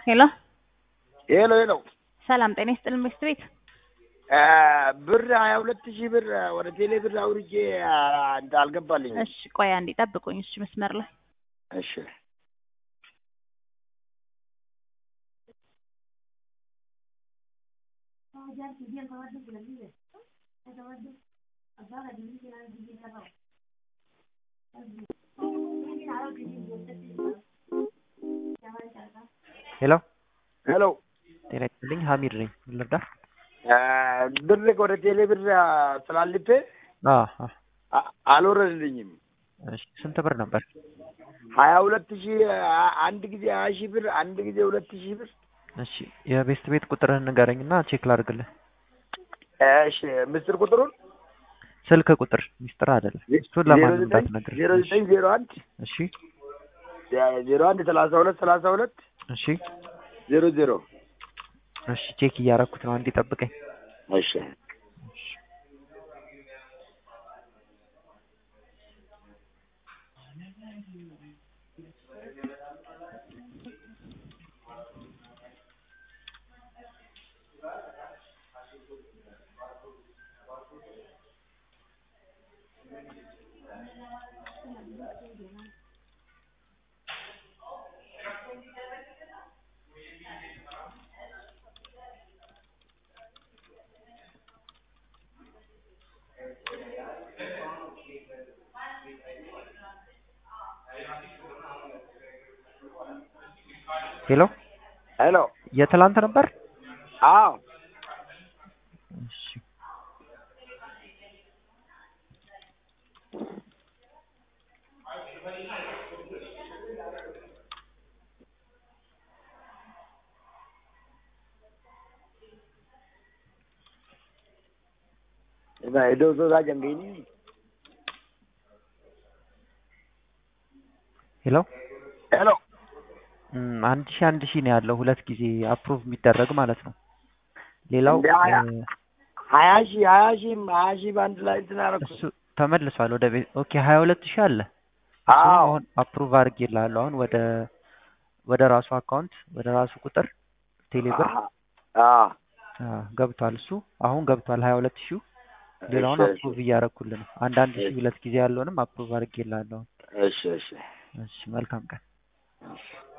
ሄሎ ሄሎ ሄሎ ሰላም ጤና ይስጥልኝ ሚስት ቤት ብር 22000 ብር ወደ ቴሌ ብር አውርጄ አልገባልኝም። እሺ ቆይ አንዴ ጠብቁኝ። እሺ መስመር ላይ እሺ ሄሎ ሄሎ ጤና ይስጥልኝ ሀሚድ ነኝ። ምን ልርዳ? ብር ወደ ቴሌ ብር ስላልፌ አልወረድልኝም። እሺ ስንት ብር ነበር? 22000 አንድ ጊዜ 20000 ብር አንድ ጊዜ 2000 ብር። እሺ የቤስት ቤት ቁጥርህን ንገረኝና ቼክ ላድርግልህ። እሺ ምስጢር ቁጥሩን ስልክ ቁጥር ሚስጥር አይደለም። እሱን ለማንም እንዳትነግር። 0901 እሺ 01 32 32 እሺ 00 እሺ ቼክ እያደረኩት ነው። አንዴ ጠብቀኝ። እሺ ሄሎ ሄሎ የትላንት ነበር? አዎ እሺ इधर तो जा जंगई नहीं। ሄሎ ሄሎ አንድ ሺህ ነው ያለው። ሁለት ጊዜ አፕሩቭ የሚደረግ ማለት ነው። ሌላው 20,000 በአንድ ላይ እንትን አደረኩት። እሱ ተመልሷል ወደ ቤት። ኦኬ 22000 አለ። አዎ አሁን አፕሩቭ አድርጌልሃለሁ። አሁን ወደ ራሱ አካውንት ወደ ራሱ ቁጥር ቴሌብር ገብቷል። እሱ አሁን ገብቷል 22000። ሌላውን አፕሩቭ እያደረኩልህ ነው። አንድ ሺህ ሁለት ጊዜ ያለውንም አፕሩቭ አድርጌልሃለሁ። እሺ እሺ እሺ መልካም ቀን።